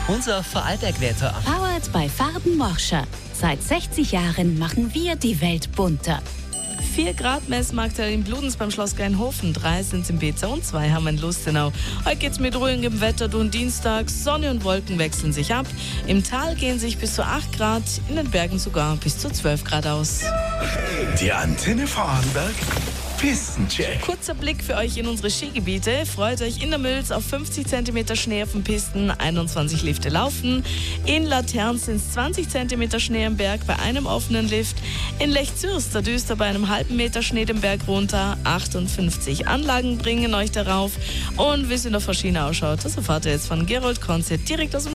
Unser Vorarlberg-Wetter. Powered by Farben Morscher. Seit 60 Jahren machen wir die Welt bunter. 4 Grad messen aktuell in Bludenz beim Schloss Kleinhofen, 3 sind es in Beza und 2 haben wir in Lustenau. Heute geht's mit ruhigem Wetter durch Dienstag, Sonne und Wolken wechseln sich ab. Im Tal gehen sich bis zu 8 Grad, in den Bergen sogar bis zu 12 Grad aus. Die Antenne Vorarlberg Pistencheck. Kurzer Blick für euch in unsere Skigebiete. Freut euch in der Mülz auf 50 cm Schnee auf den Pisten, 21 Lifte laufen. In Latern sind es 20 cm Schnee am Berg bei einem offenen Lift. In Lech-Zürs, da düst er bei einem halben Meter Schnee den Berg runter. 58 Anlagen bringen euch darauf. Und wie es in der Faschine ausschaut, das erfahrt ihr jetzt von Gerold Konzert direkt aus dem